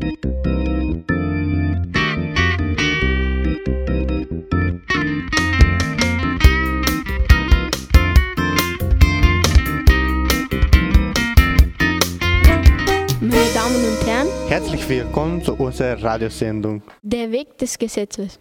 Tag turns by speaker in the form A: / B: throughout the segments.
A: Meine Damen und Herren,
B: Herzlich willkommen zu unserer Radiosendung.
A: der Weg des Gesetzes.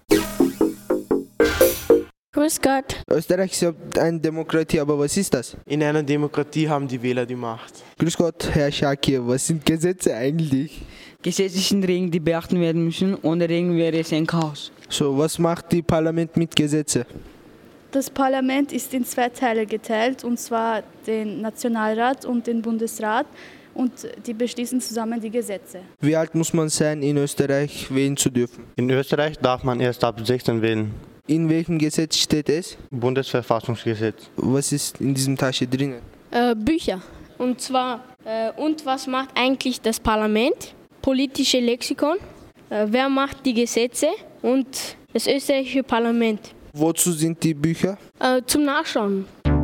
A: Grüß Gott.
C: Österreich ist ja eine Demokratie, aber was ist das?
D: In einer Demokratie haben die Wähler die Macht.
C: Grüß Gott, Herr Schakir, was sind Gesetze eigentlich?
E: Gesetze sind Regeln, die beachtet werden müssen. Ohne Regeln wäre es ein Chaos.
C: So, was macht die Parlament mit Gesetze?
F: Das Parlament ist in zwei Teile geteilt, und zwar den Nationalrat und den Bundesrat, und die beschließen zusammen die Gesetze.
C: Wie alt muss man sein, in Österreich wählen zu dürfen?
B: In Österreich darf man erst ab 16 wählen.
C: In welchem Gesetz steht es?
B: Bundesverfassungsgesetz.
C: Was ist in diesem Tasche drinnen?
A: Bücher. Und zwar, und was macht eigentlich das Parlament? Politische Lexikon. Wer macht die Gesetze? Und das österreichische Parlament.
C: Wozu sind die Bücher?
A: Zum Nachschauen.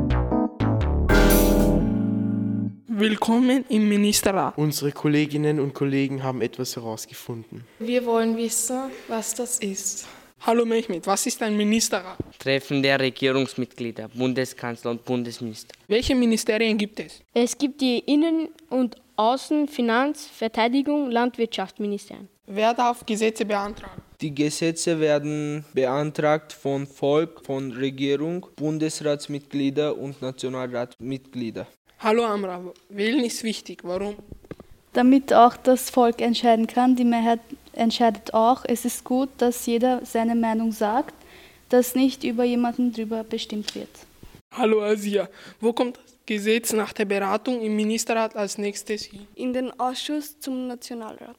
G: Willkommen im Ministerrat.
D: Unsere Kolleginnen und Kollegen haben etwas herausgefunden.
H: Wir wollen wissen, was das ist.
G: Hallo Mehmet, was ist ein Ministerrat?
E: Treffen der Regierungsmitglieder, Bundeskanzler und Bundesminister.
G: Welche Ministerien gibt es?
A: Es gibt die Innen- und Außen-, Finanz-, Verteidigung, Landwirtschaftsministerien.
G: Wer darf Gesetze beantragen?
C: Die Gesetze werden beantragt von Volk, von Regierung, Bundesratsmitglieder und Nationalratsmitglieder.
G: Hallo Amra, wählen ist wichtig. Warum?
F: Damit auch das Volk entscheiden kann, die Mehrheit entscheidet auch. Es ist gut, dass jeder seine Meinung sagt, dass nicht über jemanden drüber bestimmt wird.
G: Hallo Asia, wo kommt das Gesetz nach der Beratung im Ministerrat als nächstes hin?
H: In den Ausschuss zum Nationalrat.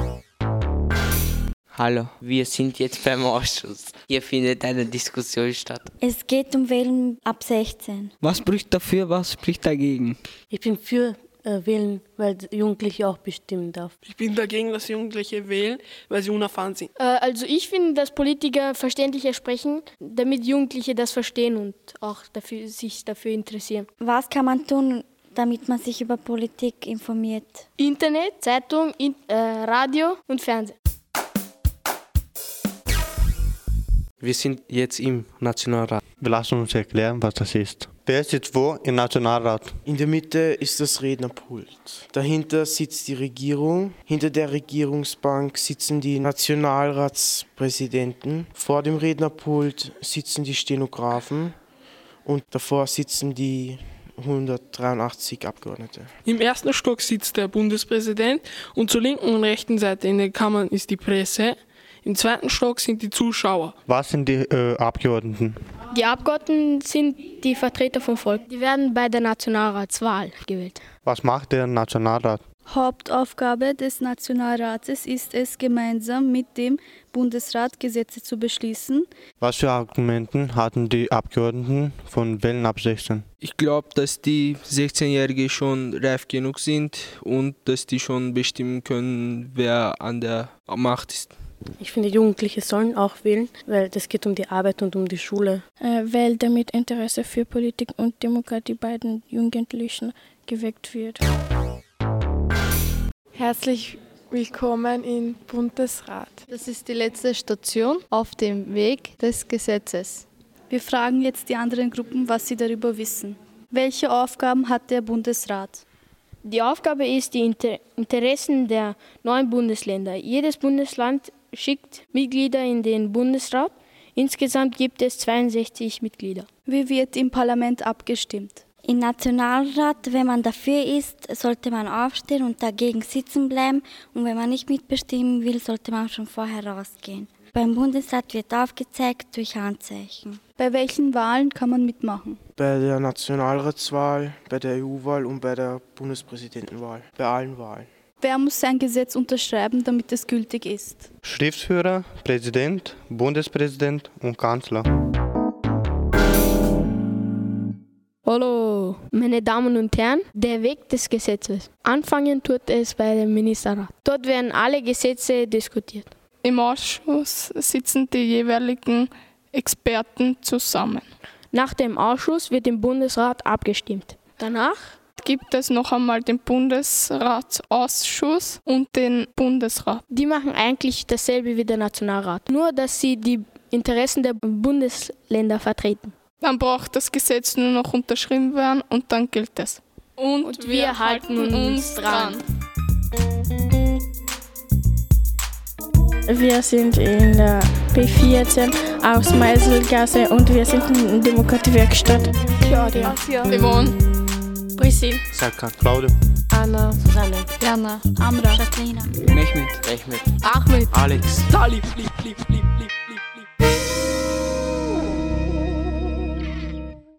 E: Hallo, wir sind jetzt beim Ausschuss. Hier findet eine Diskussion statt.
I: Es geht um Wählen ab 16.
E: Was spricht dafür, was spricht dagegen?
J: Ich bin für Wählen, weil Jugendliche auch bestimmen darf.
G: Ich bin dagegen, dass Jugendliche wählen, weil sie unerfahren sind.
A: Also ich finde, dass Politiker verständlicher sprechen, damit Jugendliche das verstehen und auch sich dafür interessieren.
I: Was kann man tun, damit man sich über Politik informiert?
A: Internet, Zeitung, Radio und Fernsehen.
D: Wir sind jetzt im Nationalrat.
B: Wir lassen uns erklären, was das ist. Wer sitzt wo im Nationalrat?
D: In der Mitte ist das Rednerpult. Dahinter sitzt die Regierung. Hinter der Regierungsbank sitzen die Nationalratspräsidenten. Vor dem Rednerpult sitzen die Stenografen. Und davor sitzen die 183 Abgeordnete.
G: Im ersten Stock sitzt der Bundespräsident und zur linken und rechten Seite in den Kammern ist die Presse. Im zweiten Stock sind die Zuschauer.
B: Was sind die Abgeordneten?
A: Die Abgeordneten sind die Vertreter vom Volk. Die werden bei der Nationalratswahl gewählt.
B: Was macht der Nationalrat?
F: Hauptaufgabe des Nationalrates ist es, gemeinsam mit dem Bundesrat Gesetze zu beschließen.
B: Was für Argumenten hatten die Abgeordneten von Wählen ab 16?
C: Ich glaube, dass die 16-Jährigen schon reif genug sind und dass die schon bestimmen können, wer an der Macht ist.
J: Ich finde, Jugendliche sollen auch wählen, weil das geht um die Arbeit und um die Schule.
H: Weil damit Interesse für Politik und Demokratie bei den Jugendlichen geweckt wird. Herzlich willkommen im Bundesrat.
F: Das ist die letzte Station auf dem Weg des Gesetzes. Wir fragen jetzt die anderen Gruppen, was sie darüber wissen. Welche Aufgaben hat der Bundesrat?
A: Die Aufgabe ist, die Interessen der 9 Bundesländer. Jedes Bundesland schickt Mitglieder in den Bundesrat. Insgesamt gibt es 62 Mitglieder.
F: Wie wird im Parlament abgestimmt?
I: Im Nationalrat, wenn man dafür ist, sollte man aufstehen und dagegen sitzen bleiben. Und wenn man nicht mitbestimmen will, sollte man schon vorher rausgehen. Beim Bundesrat wird aufgezeigt durch Handzeichen.
F: Bei welchen Wahlen kann man mitmachen?
D: Bei der Nationalratswahl, bei der EU-Wahl und bei der Bundespräsidentenwahl. Bei allen Wahlen.
F: Wer muss ein Gesetz unterschreiben, damit es gültig ist?
B: Schriftführer, Präsident, Bundespräsident und Kanzler.
A: Hallo, meine Damen und Herren, der Weg des Gesetzes. Anfangen tut es bei dem Ministerrat. Dort werden alle Gesetze diskutiert.
H: Im Ausschuss sitzen die jeweiligen Experten zusammen.
A: Nach dem Ausschuss wird im Bundesrat abgestimmt. Danach
K: Gibt es noch einmal den Bundesratsausschuss und den Bundesrat.
A: Die machen eigentlich dasselbe wie der Nationalrat, nur dass sie die Interessen der Bundesländer vertreten.
K: Dann braucht das Gesetz nur noch unterschrieben werden und dann gilt es.
A: Und wir halten uns dran.
H: Wir sind in der B14 aus Meiselgasse und wir sind in der Demokratiewerkstatt.
K: Claudia, Yvonne,
H: Priscille,
B: Serkan, Claudio,
J: Anna, Susanne,
F: Jana, Amra,
I: Jacqueline,
E: Mehmet,
K: Ahmed,
B: Alex.
K: Salih, Lieb.